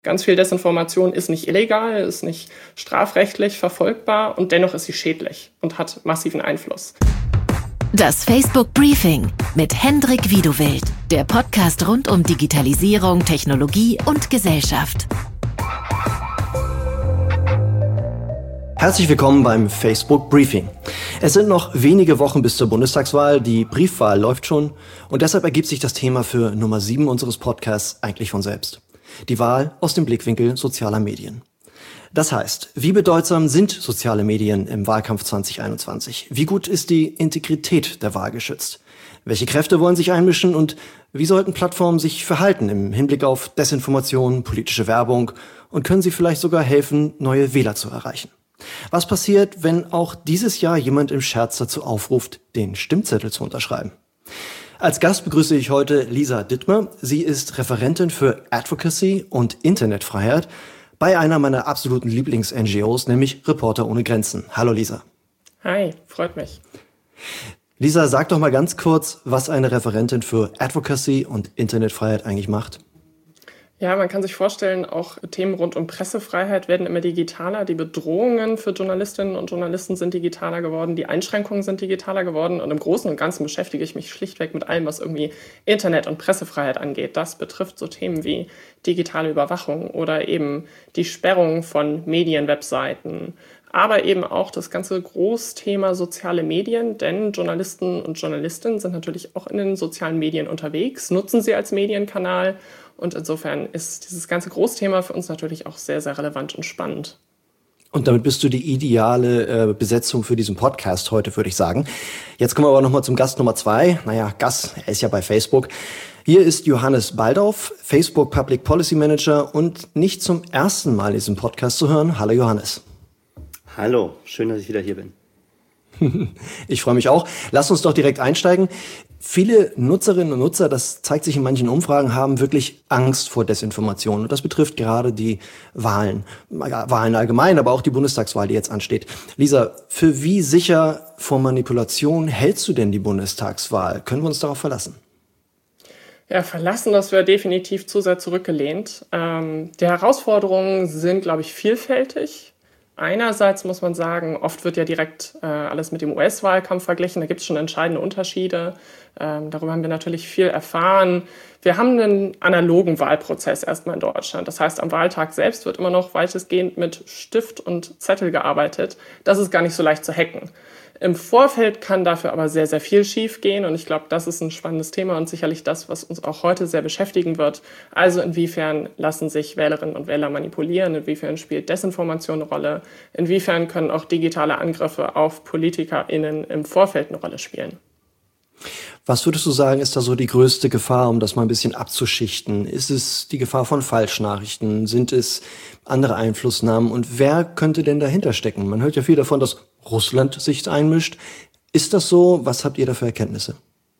Ganz viel Desinformation ist nicht illegal, ist nicht strafrechtlich verfolgbar und dennoch ist sie schädlich und hat massiven Einfluss. Das Facebook Briefing mit Hendrik Wiedewild, der Podcast rund um Digitalisierung, Technologie und Gesellschaft. Herzlich willkommen beim Facebook Briefing. Es sind noch wenige Wochen bis zur Bundestagswahl, die Briefwahl läuft schon und deshalb ergibt sich das Thema für Nummer 7 unseres Podcasts eigentlich von selbst. Die Wahl aus dem Blickwinkel sozialer Medien. Das heißt, wie bedeutsam sind soziale Medien im Wahlkampf 2021? Wie gut ist die Integrität der Wahl geschützt? Welche Kräfte wollen sich einmischen und wie sollten Plattformen sich verhalten im Hinblick auf Desinformation, politische Werbung und können sie vielleicht sogar helfen, neue Wähler zu erreichen? Was passiert, wenn auch dieses Jahr jemand im Scherz dazu aufruft, den Stimmzettel zu unterschreiben? Als Gast begrüße ich heute Lisa Dittmer. Sie ist Referentin für Advocacy und Internetfreiheit bei einer meiner absoluten Lieblings-NGOs, nämlich Reporter ohne Grenzen. Hallo Lisa. Hi, freut mich. Lisa, sag doch mal ganz kurz, was eine Referentin für Advocacy und Internetfreiheit eigentlich macht. Ja, man kann sich vorstellen, auch Themen rund um Pressefreiheit werden immer digitaler. Die Bedrohungen für Journalistinnen und Journalisten sind digitaler geworden. Die Einschränkungen sind digitaler geworden. Und im Großen und Ganzen beschäftige ich mich schlichtweg mit allem, was irgendwie Internet- und Pressefreiheit angeht. Das betrifft so Themen wie digitale Überwachung oder eben die Sperrung von Medienwebseiten. Aber eben auch das ganze Großthema soziale Medien, denn Journalisten und Journalistinnen sind natürlich auch in den sozialen Medien unterwegs, nutzen sie als Medienkanal. Und insofern ist dieses ganze Großthema für uns natürlich auch sehr, sehr relevant und spannend. Und damit bist du die ideale Besetzung für diesen Podcast heute, würde ich sagen. Jetzt kommen wir aber nochmal zum Gast Nummer 2. Naja, Gast, er ist ja bei Facebook. Hier ist Johannes Baldauf, Facebook Public Policy Manager und nicht zum ersten Mal in diesem Podcast zu hören. Hallo Johannes. Hallo, schön, dass ich wieder hier bin. Ich freue mich auch. Lass uns doch direkt einsteigen. Viele Nutzerinnen und Nutzer, das zeigt sich in manchen Umfragen, haben wirklich Angst vor Desinformation. Und das betrifft gerade die Wahlen. Wahlen allgemein, aber auch die Bundestagswahl, die jetzt ansteht. Lisa, für wie sicher vor Manipulation hältst du denn die Bundestagswahl? Können wir uns darauf verlassen? Ja, verlassen, das wäre definitiv zu sehr zurückgelehnt. Die Herausforderungen sind, glaube ich, vielfältig. Einerseits muss man sagen, oft wird ja direkt alles mit dem US-Wahlkampf verglichen. Da gibt es schon entscheidende Unterschiede. Darüber haben wir natürlich viel erfahren. Wir haben einen analogen Wahlprozess erstmal in Deutschland. Das heißt, am Wahltag selbst wird immer noch weitestgehend mit Stift und Zettel gearbeitet. Das ist gar nicht so leicht zu hacken. Im Vorfeld kann dafür aber sehr, sehr viel schief gehen und ich glaube, das ist ein spannendes Thema und sicherlich das, was uns auch heute sehr beschäftigen wird. Also inwiefern lassen sich Wählerinnen und Wähler manipulieren, inwiefern spielt Desinformation eine Rolle, inwiefern können auch digitale Angriffe auf PolitikerInnen im Vorfeld eine Rolle spielen. Was würdest du sagen, ist da so die größte Gefahr, um das mal ein bisschen abzuschichten? Ist es die Gefahr von Falschnachrichten? Sind es andere Einflussnahmen? Und wer könnte denn dahinter stecken? Man hört ja viel davon, dass Russland sich einmischt. Ist das so? Was habt ihr da für Erkenntnisse?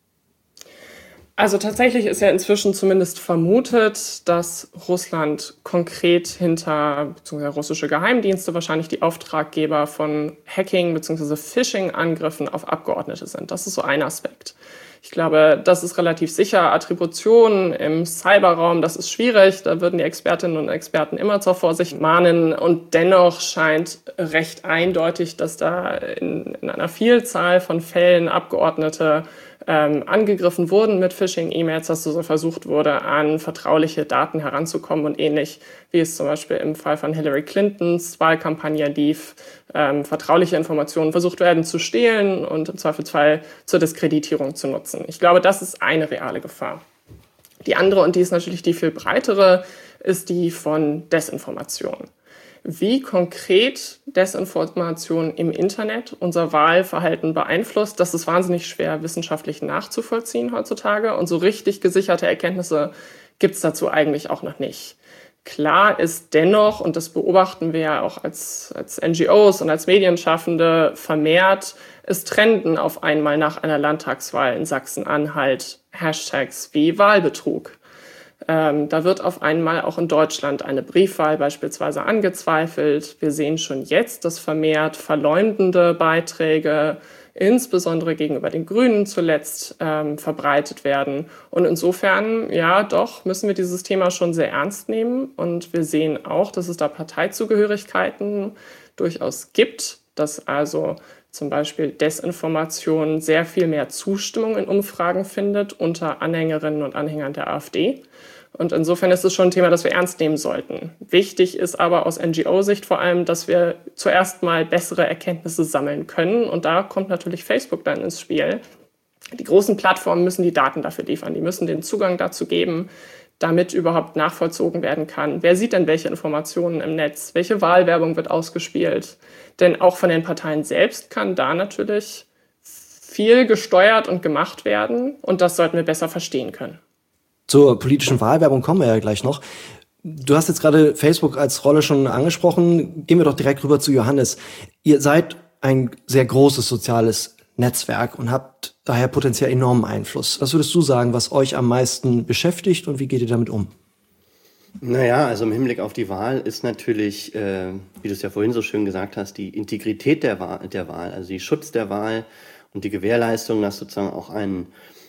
Also tatsächlich ist ja inzwischen zumindest vermutet, dass Russland konkret hinter, beziehungsweise russische Geheimdienste wahrscheinlich die Auftraggeber von Hacking- bzw. Phishing-Angriffen auf Abgeordnete sind. Das ist so ein Aspekt. Ich glaube, das ist relativ sicher. Attribution im Cyberraum, das ist schwierig. Da würden die Expertinnen und Experten immer zur Vorsicht mahnen. Und dennoch scheint recht eindeutig, dass da in einer Vielzahl von Fällen Abgeordnete angegriffen wurden mit Phishing-E-Mails, dass so versucht wurde, an vertrauliche Daten heranzukommen und ähnlich, wie es zum Beispiel im Fall von Hillary Clintons Wahlkampagne lief, vertrauliche Informationen versucht werden zu stehlen und im Zweifelsfall zur Diskreditierung zu nutzen. Ich glaube, das ist eine reale Gefahr. Die andere, und die ist natürlich die viel breitere, ist die von Desinformation. Wie konkret Desinformation im Internet unser Wahlverhalten beeinflusst, das ist wahnsinnig schwer wissenschaftlich nachzuvollziehen heutzutage. Und so richtig gesicherte Erkenntnisse gibt es dazu eigentlich auch noch nicht. Klar ist dennoch, und das beobachten wir ja auch als NGOs und als Medienschaffende vermehrt, es trenden auf einmal nach einer Landtagswahl in Sachsen-Anhalt Hashtags wie Wahlbetrug. Da wird auf einmal auch in Deutschland eine Briefwahl beispielsweise angezweifelt. Wir sehen schon jetzt, dass vermehrt verleumdende Beiträge insbesondere gegenüber den Grünen zuletzt verbreitet werden. Und insofern, ja, doch, müssen wir dieses Thema schon sehr ernst nehmen. Und wir sehen auch, dass es da Parteizugehörigkeiten durchaus gibt, dass also zum Beispiel Desinformation sehr viel mehr Zustimmung in Umfragen findet unter Anhängerinnen und Anhängern der AfD. Und insofern ist es schon ein Thema, das wir ernst nehmen sollten. Wichtig ist aber aus NGO-Sicht vor allem, dass wir zuerst mal bessere Erkenntnisse sammeln können. Und da kommt natürlich Facebook dann ins Spiel. Die großen Plattformen müssen die Daten dafür liefern. Die müssen den Zugang dazu geben, damit überhaupt nachvollzogen werden kann. Wer sieht denn welche Informationen im Netz? Welche Wahlwerbung wird ausgespielt? Denn auch von den Parteien selbst kann da natürlich viel gesteuert und gemacht werden. Und das sollten wir besser verstehen können. Zur politischen Wahlwerbung kommen wir ja gleich noch. Du hast jetzt gerade Facebook als Rolle schon angesprochen. Gehen wir doch direkt rüber zu Johannes. Ihr seid ein sehr großes soziales Netzwerk und habt daher potenziell enormen Einfluss. Was würdest du sagen, was euch am meisten beschäftigt und wie geht ihr damit um? Naja, also im Hinblick auf die Wahl ist natürlich, wie du es ja vorhin so schön gesagt hast, die Integrität der Wahl, also die Schutz der Wahl und die Gewährleistung, dass sozusagen auch ein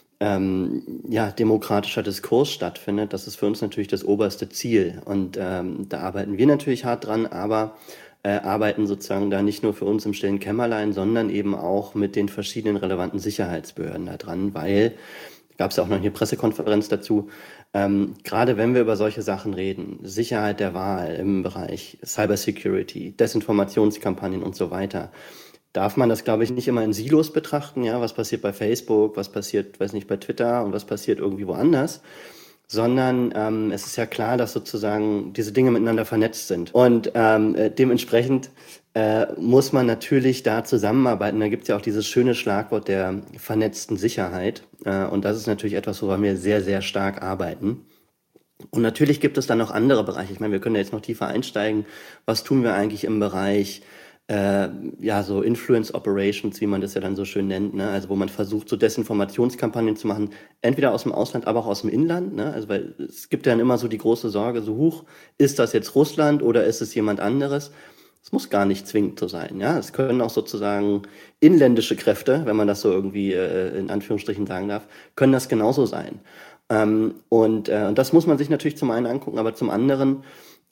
demokratischer Diskurs stattfindet. Das ist für uns natürlich das oberste Ziel. Und da arbeiten wir natürlich hart dran, aber arbeiten sozusagen da nicht nur für uns im stillen Kämmerlein, sondern eben auch mit den verschiedenen relevanten Sicherheitsbehörden da dran, weil, gab es ja auch noch eine Pressekonferenz dazu, gerade wenn wir über solche Sachen reden, Sicherheit der Wahl im Bereich Cybersecurity, Desinformationskampagnen und so weiter, darf man das, glaube ich, nicht immer in Silos betrachten, ja, was passiert bei Facebook, was passiert, weiß nicht, bei Twitter und was passiert irgendwie woanders, sondern es ist ja klar, dass sozusagen diese Dinge miteinander vernetzt sind. Und dementsprechend muss man natürlich da zusammenarbeiten. Da gibt es ja auch dieses schöne Schlagwort der vernetzten Sicherheit. Und das ist natürlich etwas, woran wir sehr, sehr stark arbeiten. Und natürlich gibt es dann noch andere Bereiche. Ich meine, wir können da jetzt noch tiefer einsteigen. Was tun wir eigentlich im Bereich so Influence Operations, wie man das ja dann so schön nennt, ne? Also wo man versucht, so Desinformationskampagnen zu machen, entweder aus dem Ausland, aber auch aus dem Inland, ne? Also weil es gibt ja dann immer so die große Sorge, so ist das jetzt Russland oder ist es jemand anderes? Es muss gar nicht zwingend so sein, ja. Es können auch sozusagen inländische Kräfte, wenn man das so irgendwie in Anführungsstrichen sagen darf, können das genauso sein. Und das muss man sich natürlich zum einen angucken, aber zum anderen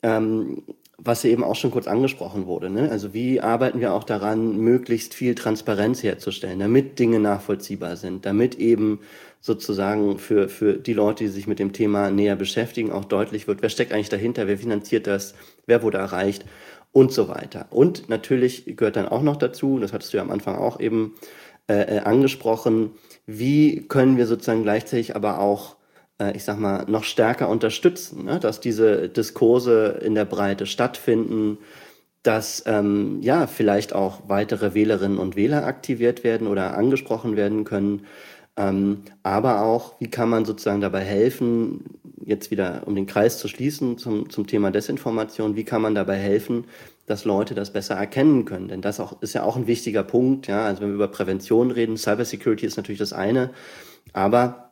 was eben auch schon kurz angesprochen wurde, ne? Also wie arbeiten wir auch daran, möglichst viel Transparenz herzustellen, damit Dinge nachvollziehbar sind, damit eben sozusagen für die Leute, die sich mit dem Thema näher beschäftigen, auch deutlich wird, wer steckt eigentlich dahinter, wer finanziert das, wer wurde erreicht und so weiter. Und natürlich gehört dann auch noch dazu, das hattest du ja am Anfang auch eben angesprochen, wie können wir sozusagen gleichzeitig aber auch noch stärker unterstützen, ne? Dass diese Diskurse in der Breite stattfinden, dass vielleicht auch weitere Wählerinnen und Wähler aktiviert werden oder angesprochen werden können, aber auch, wie kann man sozusagen dabei helfen, jetzt wieder um den Kreis zu schließen zum Thema Desinformation, wie kann man dabei helfen, dass Leute das besser erkennen können, denn das ist ja auch ein wichtiger Punkt, ja, also wenn wir über Prävention reden, Cybersecurity ist natürlich das eine, aber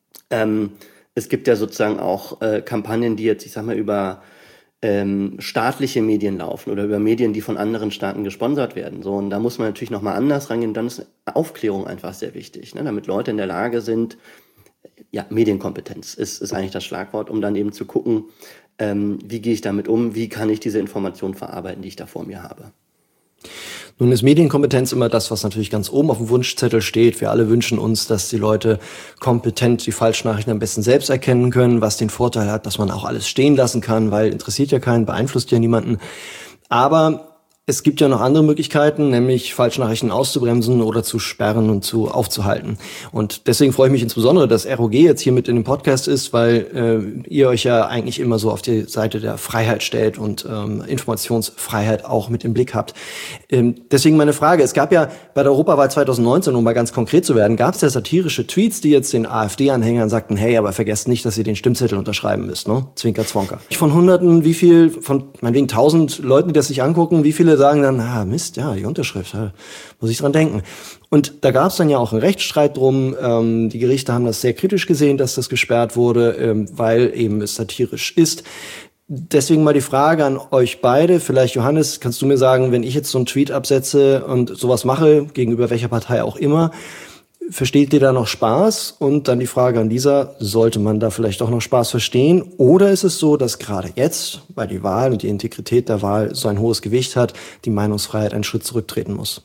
es gibt ja sozusagen auch Kampagnen, die jetzt, über staatliche Medien laufen oder über Medien, die von anderen Staaten gesponsert werden. So, und da muss man natürlich nochmal anders rangehen. Dann ist Aufklärung einfach sehr wichtig, ne? Damit Leute in der Lage sind, Medienkompetenz ist eigentlich das Schlagwort, um dann eben zu gucken, wie gehe ich damit um, wie kann ich diese Informationen verarbeiten, die ich da vor mir habe. Nun ist Medienkompetenz immer das, was natürlich ganz oben auf dem Wunschzettel steht. Wir alle wünschen uns, dass die Leute kompetent die Falschnachrichten am besten selbst erkennen können, was den Vorteil hat, dass man auch alles stehen lassen kann, weil interessiert ja keinen, beeinflusst ja niemanden. Aber es gibt ja noch andere Möglichkeiten, nämlich Falschnachrichten auszubremsen oder zu sperren und aufzuhalten. Und deswegen freue ich mich insbesondere, dass ROG jetzt hier mit in dem Podcast ist, weil ihr euch ja eigentlich immer so auf die Seite der Freiheit stellt und Informationsfreiheit auch mit im Blick habt. Deswegen meine Frage, es gab ja bei der Europawahl 2019, um mal ganz konkret zu werden, gab es ja satirische Tweets, die jetzt den AfD-Anhängern sagten, hey, aber vergesst nicht, dass ihr den Stimmzettel unterschreiben müsst, ne? Zwinker, Zwonker. Von Hunderten, von meinetwegen 1000 Leuten, die das sich angucken, wie viele sagen dann, Mist, ja, die Unterschrift, muss ich dran denken. Und da gab es dann ja auch einen Rechtsstreit drum. Die Gerichte haben das sehr kritisch gesehen, dass das gesperrt wurde, weil eben es satirisch ist. Deswegen mal die Frage an euch beide. Vielleicht, Johannes, kannst du mir sagen, wenn ich jetzt so einen Tweet absetze und sowas mache, gegenüber welcher Partei auch immer, versteht ihr da noch Spaß? Und dann die Frage an Lisa, sollte man da vielleicht auch noch Spaß verstehen? Oder ist es so, dass gerade jetzt, weil die Wahl und die Integrität der Wahl so ein hohes Gewicht hat, die Meinungsfreiheit einen Schritt zurücktreten muss?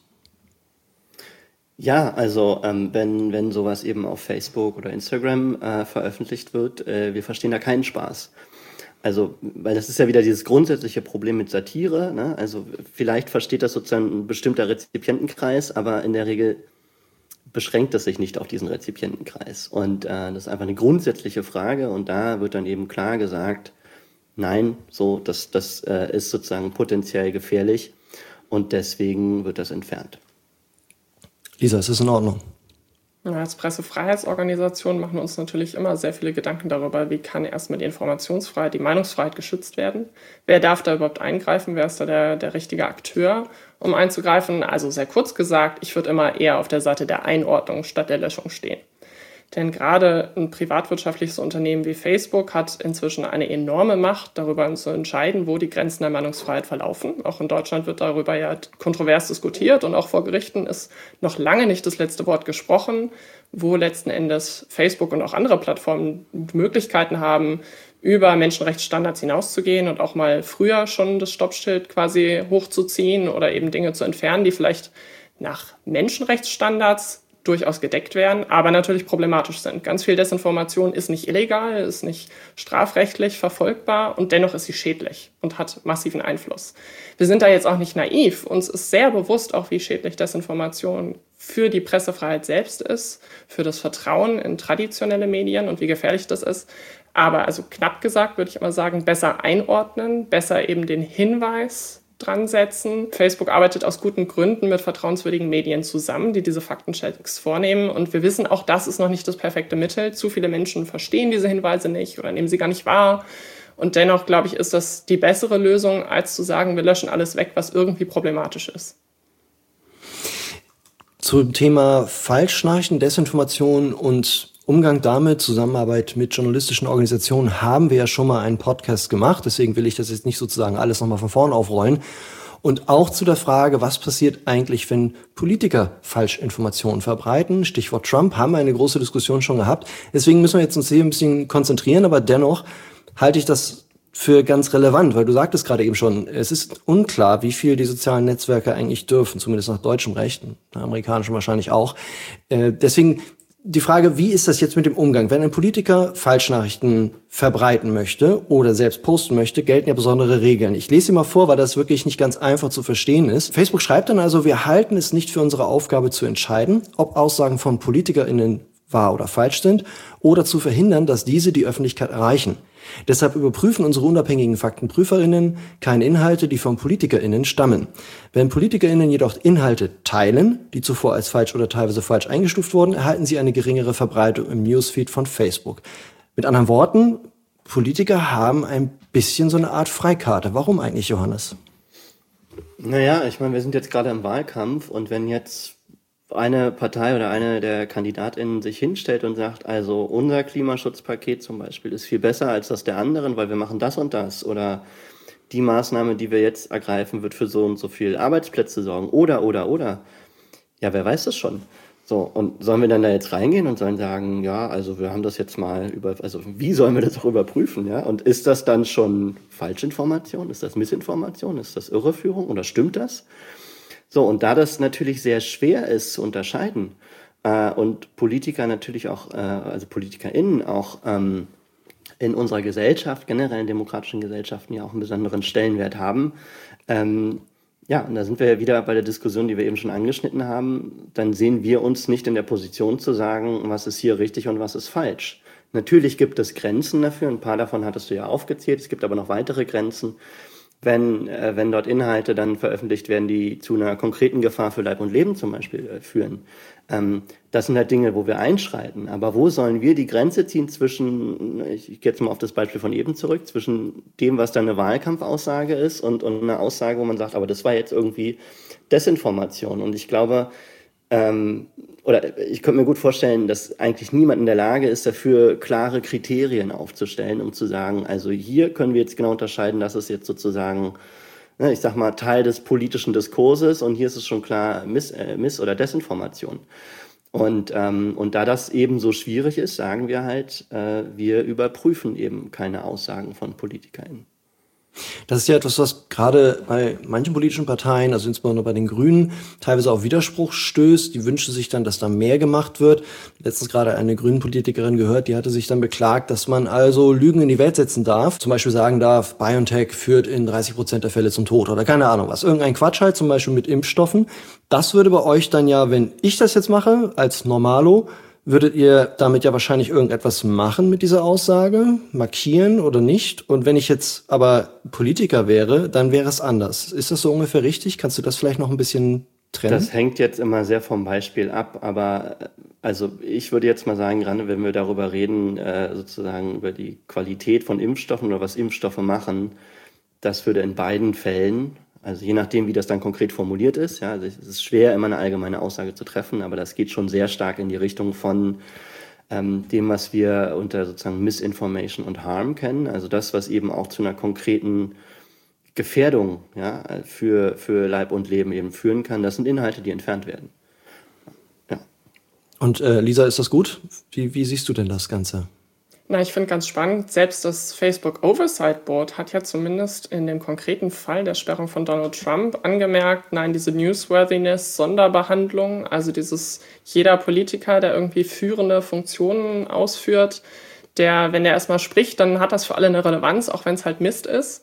Ja, also wenn sowas eben auf Facebook oder Instagram veröffentlicht wird, wir verstehen da keinen Spaß. Also, weil das ist ja wieder dieses grundsätzliche Problem mit Satire, ne? Also vielleicht versteht das sozusagen ein bestimmter Rezipientenkreis, aber in der Regel beschränkt es sich nicht auf diesen Rezipientenkreis. Und das ist einfach eine grundsätzliche Frage und da wird dann eben klar gesagt, nein, so das ist sozusagen potenziell gefährlich und deswegen wird das entfernt. Lisa, ist das in Ordnung? Ja, als Pressefreiheitsorganisation machen wir uns natürlich immer sehr viele Gedanken darüber, wie kann erstmal die Informationsfreiheit, die Meinungsfreiheit geschützt werden. Wer darf da überhaupt eingreifen? Wer ist da der richtige Akteur, um einzugreifen? Also sehr kurz gesagt, ich würde immer eher auf der Seite der Einordnung statt der Löschung stehen. Denn gerade ein privatwirtschaftliches Unternehmen wie Facebook hat inzwischen eine enorme Macht, darüber zu entscheiden, wo die Grenzen der Meinungsfreiheit verlaufen. Auch in Deutschland wird darüber ja kontrovers diskutiert und auch vor Gerichten ist noch lange nicht das letzte Wort gesprochen, wo letzten Endes Facebook und auch andere Plattformen Möglichkeiten haben, über Menschenrechtsstandards hinauszugehen und auch mal früher schon das Stoppschild quasi hochzuziehen oder eben Dinge zu entfernen, die vielleicht nach Menschenrechtsstandards durchaus gedeckt werden, aber natürlich problematisch sind. Ganz viel Desinformation ist nicht illegal, ist nicht strafrechtlich verfolgbar und dennoch ist sie schädlich und hat massiven Einfluss. Wir sind da jetzt auch nicht naiv. Uns ist sehr bewusst auch, wie schädlich Desinformation für die Pressefreiheit selbst ist, für das Vertrauen in traditionelle Medien und wie gefährlich das ist. Aber also knapp gesagt würde ich immer sagen, besser einordnen, besser eben den Hinweis dran setzen. Facebook arbeitet aus guten Gründen mit vertrauenswürdigen Medien zusammen, die diese Faktenchecks vornehmen. Und wir wissen, auch das ist noch nicht das perfekte Mittel. Zu viele Menschen verstehen diese Hinweise nicht oder nehmen sie gar nicht wahr. Und dennoch, glaube ich, ist das die bessere Lösung, als zu sagen, wir löschen alles weg, was irgendwie problematisch ist. Zum Thema Falschnachrichten, Desinformation und Umgang damit, Zusammenarbeit mit journalistischen Organisationen, haben wir ja schon mal einen Podcast gemacht. Deswegen will ich das jetzt nicht sozusagen alles nochmal von vorn aufrollen. Und auch zu der Frage, was passiert eigentlich, wenn Politiker Falschinformationen verbreiten? Stichwort Trump, haben wir eine große Diskussion schon gehabt. Deswegen müssen wir jetzt uns hier ein bisschen konzentrieren, aber dennoch halte ich das für ganz relevant, weil du sagtest gerade eben schon, es ist unklar, wie viel die sozialen Netzwerke eigentlich dürfen, zumindest nach deutschem Recht, nach amerikanischem wahrscheinlich auch. Deswegen die Frage, wie ist das jetzt mit dem Umgang? Wenn ein Politiker Falschnachrichten verbreiten möchte oder selbst posten möchte, gelten ja besondere Regeln. Ich lese sie mal vor, weil das wirklich nicht ganz einfach zu verstehen ist. Facebook schreibt dann also, wir halten es nicht für unsere Aufgabe zu entscheiden, ob Aussagen von PolitikerInnen wahr oder falsch sind oder zu verhindern, dass diese die Öffentlichkeit erreichen. Deshalb überprüfen unsere unabhängigen FaktenprüferInnen keine Inhalte, die von PolitikerInnen stammen. Wenn PolitikerInnen jedoch Inhalte teilen, die zuvor als falsch oder teilweise falsch eingestuft wurden, erhalten sie eine geringere Verbreitung im Newsfeed von Facebook. Mit anderen Worten, Politiker haben ein bisschen so eine Art Freikarte. Warum eigentlich, Johannes? Naja, ich meine, wir sind jetzt gerade im Wahlkampf und wenn jetzt eine Partei oder eine der KandidatInnen sich hinstellt und sagt, also unser Klimaschutzpaket zum Beispiel ist viel besser als das der anderen, weil wir machen das und das oder die Maßnahme, die wir jetzt ergreifen, wird für so und so viel Arbeitsplätze sorgen oder. Ja, wer weiß das schon? So, und sollen wir dann da jetzt reingehen und sollen sagen, ja, also wir haben das jetzt mal also wie sollen wir das auch überprüfen, ja? Und ist das dann schon Falschinformation? Ist das Missinformation? Ist das Irreführung oder stimmt das? So, und da das natürlich sehr schwer ist zu unterscheiden und Politiker natürlich auch, also PolitikerInnen auch in unserer Gesellschaft, generell in demokratischen Gesellschaften ja auch einen besonderen Stellenwert haben, ja, und da sind wir ja wieder bei der Diskussion, die wir eben schon angeschnitten haben, dann sehen wir uns nicht in der Position zu sagen, was ist hier richtig und was ist falsch. Natürlich gibt es Grenzen dafür, ein paar davon hattest du ja aufgezählt, es gibt aber noch weitere Grenzen. Wenn dort Inhalte dann veröffentlicht werden, die zu einer konkreten Gefahr für Leib und Leben zum Beispiel führen. Das sind halt Dinge, wo wir einschreiten. Aber wo sollen wir die Grenze ziehen zwischen, ich gehe jetzt mal auf das Beispiel von eben zurück, zwischen dem, was dann eine Wahlkampfaussage ist und einer Aussage, wo man sagt, aber das war jetzt irgendwie Desinformation. Und ich glaube, oder ich könnte mir gut vorstellen, dass eigentlich niemand in der Lage ist, dafür klare Kriterien aufzustellen, um zu sagen, also hier können wir jetzt genau unterscheiden, das ist jetzt sozusagen, ich sag mal, Teil des politischen Diskurses und hier ist es schon klar Miss- oder Desinformation. Und da das eben so schwierig ist, sagen wir halt, wir überprüfen eben keine Aussagen von PolitikerInnen. Das ist ja etwas, was gerade bei manchen politischen Parteien, also insbesondere bei den Grünen, teilweise auf Widerspruch stößt. Die wünschen sich dann, dass da mehr gemacht wird. Letztens gerade eine Grünen-Politikerin gehört, die hatte sich dann beklagt, dass man also Lügen in die Welt setzen darf. Zum Beispiel sagen darf, BioNTech führt in 30% der Fälle zum Tod oder keine Ahnung was. Irgendein Quatsch halt, zum Beispiel mit Impfstoffen. Das würde bei euch dann ja, wenn ich das jetzt mache, als Normalo, würdet ihr damit ja wahrscheinlich irgendetwas machen mit dieser Aussage, markieren oder nicht? Und wenn ich jetzt aber Politiker wäre, dann wäre es anders. Ist das so ungefähr richtig? Kannst du das vielleicht noch ein bisschen trennen? Das hängt jetzt immer sehr vom Beispiel ab, aber also ich würde jetzt mal sagen, gerade wenn wir darüber reden, sozusagen über die Qualität von Impfstoffen oder was Impfstoffe machen, das würde in beiden Fällen, also je nachdem, wie das dann konkret formuliert ist, ja, also es ist schwer, immer eine allgemeine Aussage zu treffen, aber das geht schon sehr stark in die Richtung von dem, was wir unter sozusagen Misinformation und Harm kennen, also das, was eben auch zu einer konkreten Gefährdung, ja, für Leib und Leben eben führen kann. Das sind Inhalte, die entfernt werden. Ja. Und Lisa, ist das gut? Wie siehst du denn das Ganze? Na, ich finde ganz spannend, selbst das Facebook Oversight Board hat ja zumindest in dem konkreten Fall der Sperrung von Donald Trump angemerkt, nein, diese Newsworthiness, Sonderbehandlung, also jeder Politiker, der irgendwie führende Funktionen ausführt, wenn der erstmal spricht, dann hat das für alle eine Relevanz, auch wenn es halt Mist ist.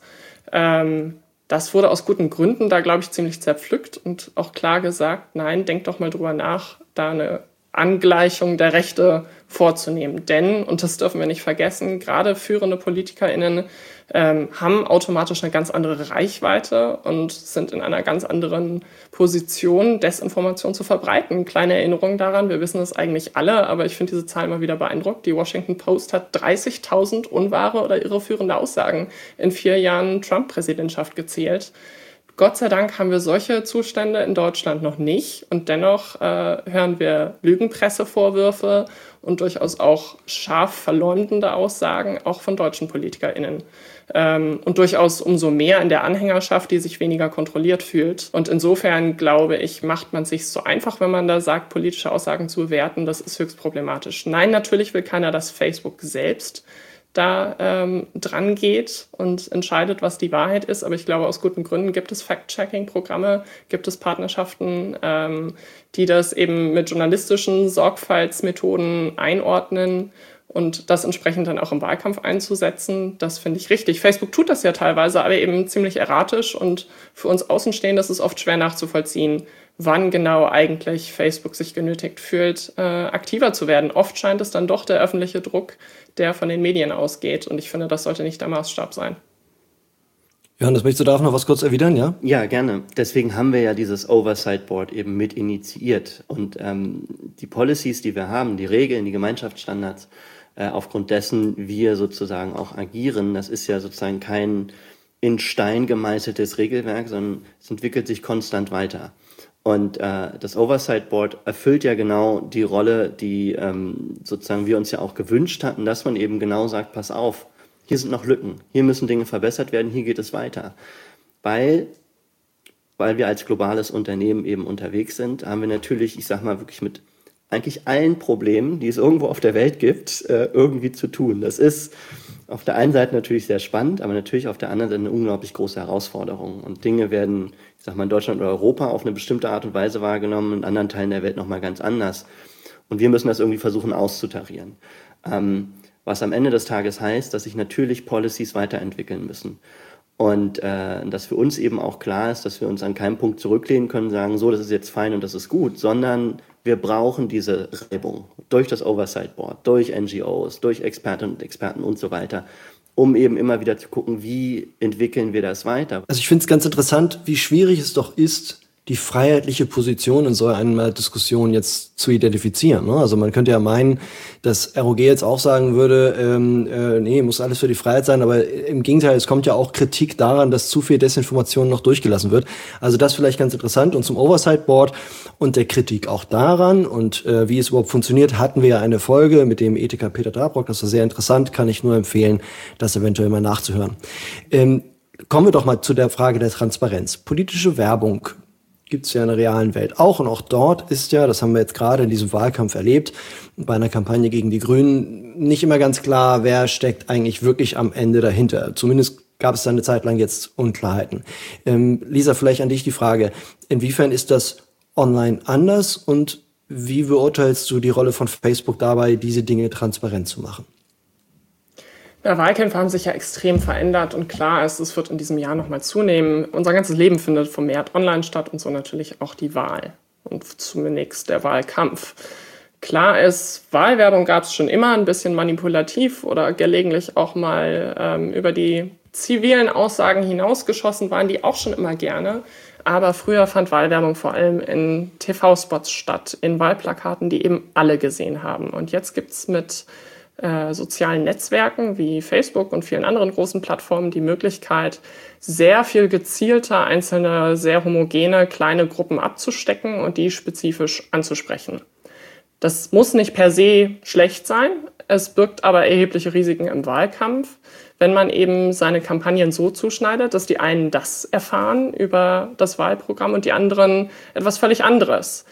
Das wurde aus guten Gründen da, glaube ich, ziemlich zerpflückt und auch klar gesagt, nein, denkt doch mal drüber nach, da eine Angleichung der Rechte vorzunehmen. Denn, und das dürfen wir nicht vergessen, gerade führende PolitikerInnen haben automatisch eine ganz andere Reichweite und sind in einer ganz anderen Position, Desinformation zu verbreiten. Kleine Erinnerung daran, wir wissen es eigentlich alle, aber ich finde diese Zahl mal wieder beeindruckt. Die Washington Post hat 30.000 unwahre oder irreführende Aussagen in 4 Jahren Trump-Präsidentschaft gezählt. Gott sei Dank haben wir solche Zustände in Deutschland noch nicht und dennoch hören wir Lügenpressevorwürfe und durchaus auch scharf verleumdende Aussagen, auch von deutschen PolitikerInnen. Und durchaus umso mehr in der Anhängerschaft, die sich weniger kontrolliert fühlt. Und insofern, glaube ich, macht man es sich so einfach, wenn man da sagt, politische Aussagen zu bewerten. Das ist höchst problematisch. Nein, natürlich will keiner, dass Facebook selbst da dran geht und entscheidet, was die Wahrheit ist. Aber ich glaube, aus guten Gründen gibt es Fact-Checking-Programme, gibt es Partnerschaften, die das eben mit journalistischen Sorgfaltsmethoden einordnen und das entsprechend dann auch im Wahlkampf einzusetzen. Das finde ich richtig. Facebook tut das ja teilweise, aber eben ziemlich erratisch und für uns Außenstehende ist es oft schwer nachzuvollziehen, wann genau eigentlich Facebook sich genötigt fühlt, aktiver zu werden. Oft scheint es dann doch der öffentliche Druck, der von den Medien ausgeht. Und ich finde, das sollte nicht der Maßstab sein. Johannes, möchtest du darauf noch was kurz erwidern, ja? Ja, gerne. Deswegen haben wir ja dieses Oversight Board eben mit initiiert. Und die Policies, die wir haben, die Regeln, die Gemeinschaftsstandards, aufgrund dessen wir sozusagen auch agieren, das ist ja sozusagen kein in Stein gemeißeltes Regelwerk, sondern es entwickelt sich konstant weiter. Und das Oversight Board erfüllt ja genau die Rolle, die sozusagen wir uns ja auch gewünscht hatten, dass man eben genau sagt, pass auf, hier sind noch Lücken, hier müssen Dinge verbessert werden, hier geht es weiter. Weil wir als globales Unternehmen eben unterwegs sind, haben wir natürlich, ich sag mal wirklich mit eigentlich allen Problemen, die es irgendwo auf der Welt gibt, irgendwie zu tun. Das ist auf der einen Seite natürlich sehr spannend, aber natürlich auf der anderen Seite eine unglaublich große Herausforderung. Und Dinge werden, ich sag mal, in Deutschland oder Europa auf eine bestimmte Art und Weise wahrgenommen, in anderen Teilen der Welt nochmal ganz anders. Und wir müssen das irgendwie versuchen auszutarieren. Was am Ende des Tages heißt, dass sich natürlich Policies weiterentwickeln müssen. Und dass für uns eben auch klar ist, dass wir uns an keinem Punkt zurücklehnen können und sagen, so, das ist jetzt fein und das ist gut, sondern wir brauchen diese Reibung durch das Oversight Board, durch NGOs, durch Expertinnen und Experten und so weiter, um eben immer wieder zu gucken, wie entwickeln wir das weiter. Also ich finde es ganz interessant, wie schwierig es doch ist, die freiheitliche Position in so einer Diskussion jetzt zu identifizieren. Ne? Also man könnte ja meinen, dass ROG jetzt auch sagen würde, nee, muss alles für die Freiheit sein, aber im Gegenteil, es kommt ja auch Kritik daran, dass zu viel Desinformation noch durchgelassen wird. Also das vielleicht ganz interessant. Und zum Oversight Board und der Kritik auch daran und wie es überhaupt funktioniert, hatten wir ja eine Folge mit dem Ethiker Peter Dabrock. Das war sehr interessant, kann ich nur empfehlen, das eventuell mal nachzuhören. Kommen wir doch mal zu der Frage der Transparenz. Politische Werbung gibt es ja in der realen Welt auch. Und auch dort ist ja, das haben wir jetzt gerade in diesem Wahlkampf erlebt, bei einer Kampagne gegen die Grünen, nicht immer ganz klar, wer steckt eigentlich wirklich am Ende dahinter. Zumindest gab es da eine Zeit lang jetzt Unklarheiten. Lisa, vielleicht an dich die Frage, inwiefern ist das online anders und wie beurteilst du die Rolle von Facebook dabei, diese Dinge transparent zu machen? Ja, Wahlkämpfe haben sich ja extrem verändert und klar ist, es wird in diesem Jahr nochmal zunehmen. Unser ganzes Leben findet vermehrt online statt und so natürlich auch die Wahl und zunächst der Wahlkampf. Klar ist, Wahlwerbung gab es schon immer ein bisschen manipulativ oder gelegentlich auch mal über die zivilen Aussagen hinausgeschossen, waren die auch schon immer gerne. Aber früher fand Wahlwerbung vor allem in TV-Spots statt, in Wahlplakaten, die eben alle gesehen haben. Und jetzt gibt es mit sozialen Netzwerken wie Facebook und vielen anderen großen Plattformen die Möglichkeit, sehr viel gezielter einzelne, sehr homogene kleine Gruppen abzustecken und die spezifisch anzusprechen. Das muss nicht per se schlecht sein, es birgt aber erhebliche Risiken im Wahlkampf, wenn man eben seine Kampagnen so zuschneidet, dass die einen das erfahren über das Wahlprogramm und die anderen etwas völlig anderes.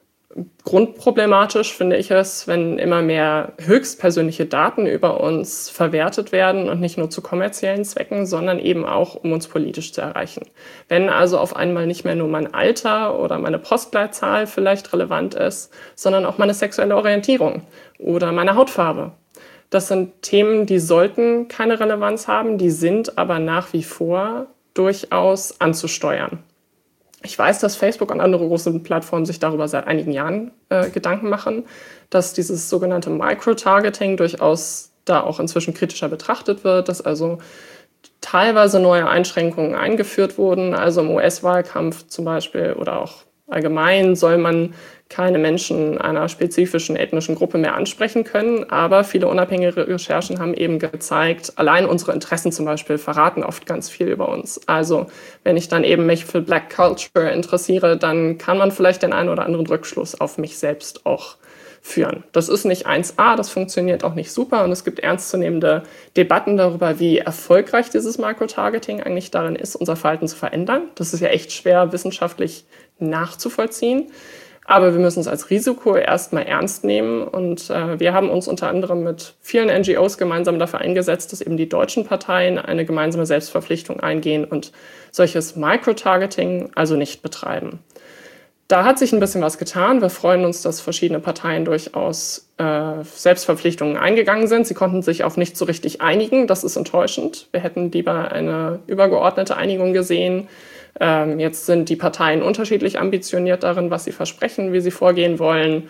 Grundproblematisch finde ich es, wenn immer mehr höchstpersönliche Daten über uns verwertet werden und nicht nur zu kommerziellen Zwecken, sondern eben auch, um uns politisch zu erreichen. Wenn also auf einmal nicht mehr nur mein Alter oder meine Postleitzahl vielleicht relevant ist, sondern auch meine sexuelle Orientierung oder meine Hautfarbe. Das sind Themen, die sollten keine Relevanz haben, die sind aber nach wie vor durchaus anzusteuern. Ich weiß, dass Facebook und andere große Plattformen sich darüber seit einigen Jahren Gedanken machen, dass dieses sogenannte Microtargeting durchaus da auch inzwischen kritischer betrachtet wird, dass also teilweise neue Einschränkungen eingeführt wurden. Also im US-Wahlkampf zum Beispiel oder auch allgemein soll man keine Menschen einer spezifischen ethnischen Gruppe mehr ansprechen können. Aber viele unabhängige Recherchen haben eben gezeigt, allein unsere Interessen zum Beispiel verraten oft ganz viel über uns. Also wenn ich dann eben mich für Black Culture interessiere, dann kann man vielleicht den einen oder anderen Rückschluss auf mich selbst auch führen. Das ist nicht 1A, das funktioniert auch nicht super und es gibt ernstzunehmende Debatten darüber, wie erfolgreich dieses Microtargeting eigentlich darin ist, unser Verhalten zu verändern. Das ist ja echt schwer wissenschaftlich nachzuvollziehen. Aber wir müssen es als Risiko erstmal ernst nehmen und wir haben uns unter anderem mit vielen NGOs gemeinsam dafür eingesetzt, dass eben die deutschen Parteien eine gemeinsame Selbstverpflichtung eingehen und solches Microtargeting also nicht betreiben. Da hat sich ein bisschen was getan. Wir freuen uns, dass verschiedene Parteien durchaus Selbstverpflichtungen eingegangen sind. Sie konnten sich auf nicht so richtig einigen. Das ist enttäuschend. Wir hätten lieber eine übergeordnete Einigung gesehen. Jetzt sind die Parteien unterschiedlich ambitioniert darin, was sie versprechen, wie sie vorgehen wollen.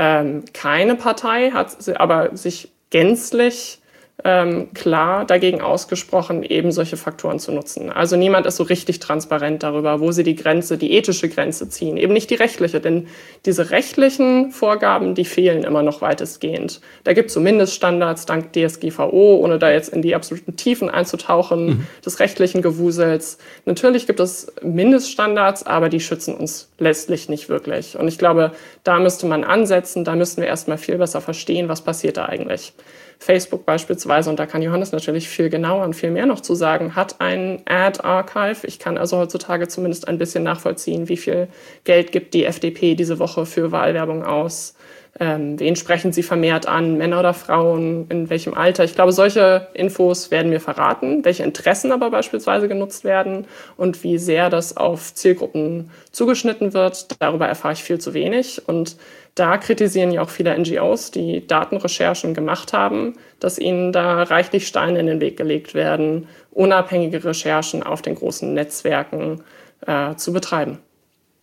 Keine Partei hat aber sich gänzlich klar dagegen ausgesprochen, eben solche Faktoren zu nutzen. Also niemand ist so richtig transparent darüber, wo sie die Grenze, die ethische Grenze ziehen. Eben nicht die rechtliche, denn diese rechtlichen Vorgaben, die fehlen immer noch weitestgehend. Da gibt es so Mindeststandards dank DSGVO, ohne da jetzt in die absoluten Tiefen einzutauchen, des rechtlichen Gewusels. Natürlich gibt es Mindeststandards, aber die schützen uns letztlich nicht wirklich. Und ich glaube, da müsste man ansetzen, da müssten wir erstmal viel besser verstehen, was passiert da eigentlich. Facebook beispielsweise, und da kann Johannes natürlich viel genauer und viel mehr noch zu sagen, hat ein Ad-Archive. Ich kann also heutzutage zumindest ein bisschen nachvollziehen, wie viel Geld gibt die FDP diese Woche für Wahlwerbung aus. Wen sprechen sie vermehrt an, Männer oder Frauen, in welchem Alter. Ich glaube, solche Infos werden mir verraten, welche Interessen aber beispielsweise genutzt werden und wie sehr das auf Zielgruppen zugeschnitten wird. Darüber erfahre ich viel zu wenig und da kritisieren ja auch viele NGOs, die Datenrecherchen gemacht haben, dass ihnen da reichlich Steine in den Weg gelegt werden, unabhängige Recherchen auf den großen Netzwerken zu betreiben.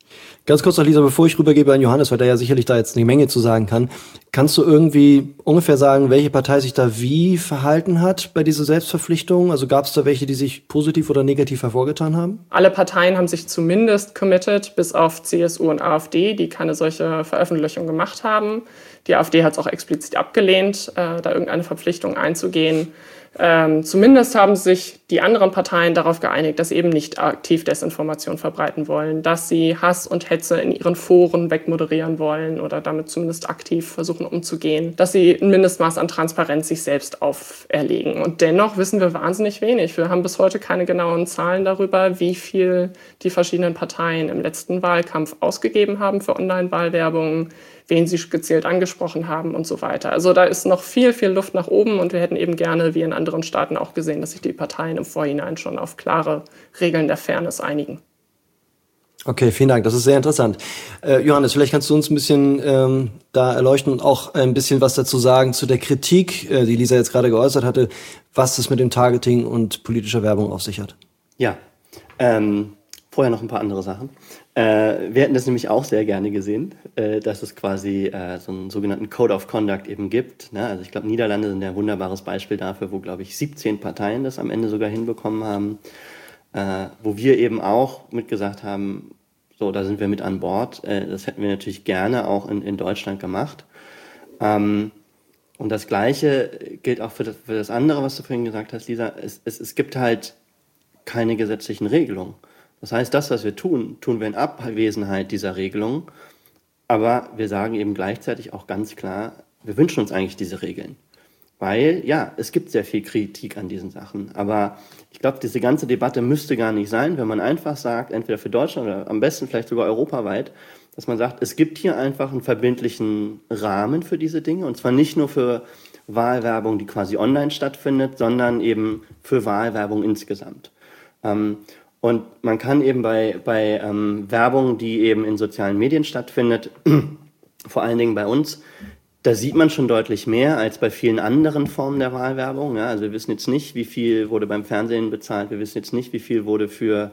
Ganz kurz noch, Lisa, bevor ich rübergebe an Johannes, weil der ja sicherlich da jetzt eine Menge zu sagen kann, kannst du irgendwie ungefähr sagen, welche Partei sich da wie verhalten hat bei dieser Selbstverpflichtung? Also gab es da welche, die sich positiv oder negativ hervorgetan haben? Alle Parteien haben sich zumindest committed, bis auf CSU und AfD, die keine solche Veröffentlichung gemacht haben. Die AfD hat es auch explizit abgelehnt, da irgendeine Verpflichtung einzugehen. Zumindest haben sich die anderen Parteien darauf geeinigt, dass sie eben nicht aktiv Desinformation verbreiten wollen, dass sie Hass und Hetze in ihren Foren wegmoderieren wollen oder damit zumindest aktiv versuchen umzugehen, dass sie ein Mindestmaß an Transparenz sich selbst auferlegen. Und dennoch wissen wir wahnsinnig wenig. Wir haben bis heute keine genauen Zahlen darüber, wie viel die verschiedenen Parteien im letzten Wahlkampf ausgegeben haben für Online-Wahlwerbung, wen sie gezielt angesprochen haben und so weiter. Also da ist noch viel, viel Luft nach oben und wir hätten eben gerne, wie in anderen Staaten auch gesehen, dass sich die Parteien im Vorhinein schon auf klare Regeln der Fairness einigen. Okay, vielen Dank. Das ist sehr interessant. Johannes, vielleicht kannst du uns ein bisschen da erleuchten und auch ein bisschen was dazu sagen zu der Kritik, die Lisa jetzt gerade geäußert hatte, was es mit dem Targeting und politischer Werbung auf sich hat. Ja, vorher noch ein paar andere Sachen. Wir hätten das nämlich auch sehr gerne gesehen, dass es quasi so einen sogenannten Code of Conduct eben gibt. Ne? Also ich glaube, Niederlande sind ja ein wunderbares Beispiel dafür, wo, glaube ich, 17 Parteien das am Ende sogar hinbekommen haben, wo wir eben auch mitgesagt haben, so, da sind wir mit an Bord. Das hätten wir natürlich gerne auch in Deutschland gemacht. Und das Gleiche gilt auch für das andere, was du vorhin gesagt hast, Lisa. Es gibt halt keine gesetzlichen Regelungen. Das heißt, das, was wir tun wir in Abwesenheit dieser Regelung. Aber wir sagen eben gleichzeitig auch ganz klar, wir wünschen uns eigentlich diese Regeln. Weil, ja, es gibt sehr viel Kritik an diesen Sachen. Aber ich glaube, diese ganze Debatte müsste gar nicht sein, wenn man einfach sagt, entweder für Deutschland oder am besten vielleicht sogar europaweit, dass man sagt, es gibt hier einfach einen verbindlichen Rahmen für diese Dinge. Und zwar nicht nur für Wahlwerbung, die quasi online stattfindet, sondern eben für Wahlwerbung insgesamt. Und man kann eben bei Werbung, die eben in sozialen Medien stattfindet, vor allen Dingen bei uns, da sieht man schon deutlich mehr als bei vielen anderen Formen der Wahlwerbung. Ja, also wir wissen jetzt nicht, wie viel wurde beim Fernsehen bezahlt, wir wissen jetzt nicht, wie viel wurde für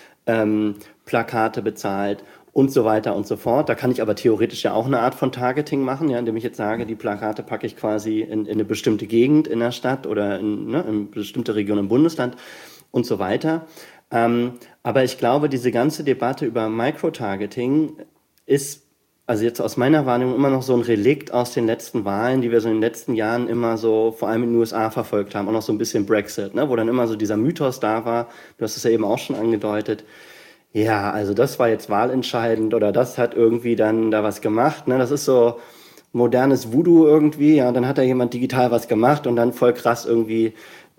Plakate bezahlt und so weiter und so fort. Da kann ich aber theoretisch ja auch eine Art von Targeting machen, ja, indem ich jetzt sage, die Plakate packe ich quasi in eine bestimmte Gegend in der Stadt oder in eine bestimmte Region im Bundesland und so weiter. Aber ich glaube, diese ganze Debatte über Microtargeting ist, also jetzt aus meiner Wahrnehmung, immer noch so ein Relikt aus den letzten Wahlen, die wir so in den letzten Jahren immer so, vor allem in den USA verfolgt haben, auch noch so ein bisschen Brexit, ne, wo dann immer so dieser Mythos da war, du hast es ja eben auch schon angedeutet, ja, also das war jetzt wahlentscheidend oder das hat irgendwie dann da was gemacht, ne, das ist so modernes Voodoo irgendwie, ja, dann hat da jemand digital was gemacht und dann voll krass irgendwie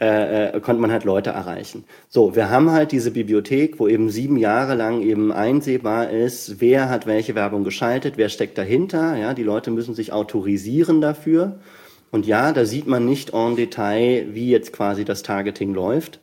konnte man halt Leute erreichen. So, wir haben halt diese Bibliothek, wo eben 7 Jahre lang eben einsehbar ist, wer hat welche Werbung geschaltet, wer steckt dahinter, ja, die Leute müssen sich autorisieren dafür. Und ja, da sieht man nicht en Detail, wie jetzt quasi das Targeting läuft.